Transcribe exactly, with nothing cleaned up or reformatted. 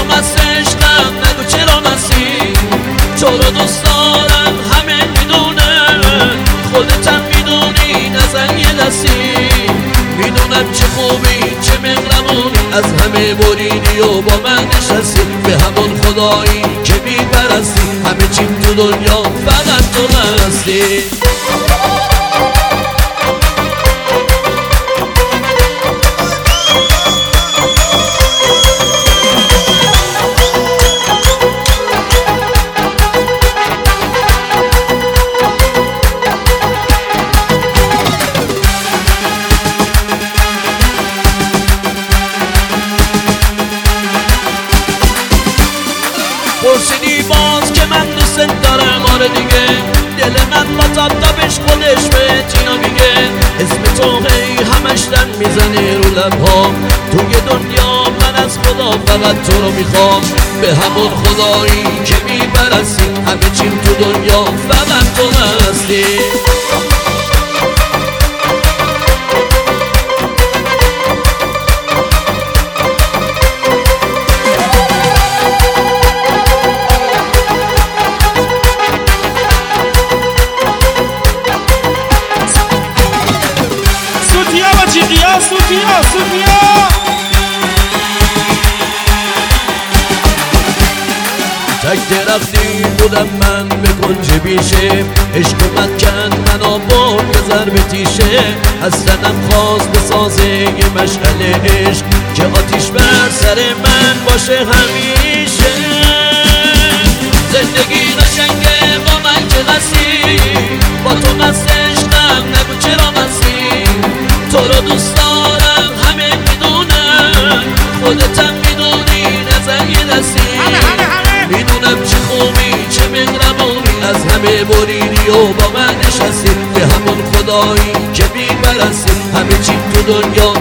تو مست عشقم نگو چرا مستی، تو رو دوست دارم همه میدونن، خودتم میدونی نزن یه دستی. میدونم چه خوبی چه مهربونی، از همه بریدی و با من نشستی، به همون خدایی که میپرستی، همه چیم تو دنیا فقط تو هستی. پرسیدی باز که من دوست دارم، آره دیگه دل من با تاب تابش خودش بهت اینو میگه. اسم تو هی همش دم میزنه رو لبهام، توی دنیا من از خدا فقط تو رو میخوام، به همون خدایی که میپرستی، همه چیم تو دنیا فقط تو هستی. سوتیا سوتیا سوتیا تک درختی بودم من به کنج بیشه، عشق اومد کن منو برد به ضرب تیشه، از تنم خواست بسازه یه مشعل عشق که آتیش بر سر من باشه همیشه. زندگی قشنگه با من که هستی، با تو مست عشقم نگو چرا مستی، تو رو دوست دارم همه میدونن، خودتم میدونی نزن یه دستی. میدونم چه خوبی چه مهربونی، از همه بریدی و با من نشستی، به همون خدایی که میپرستی، همه چی تو دنیا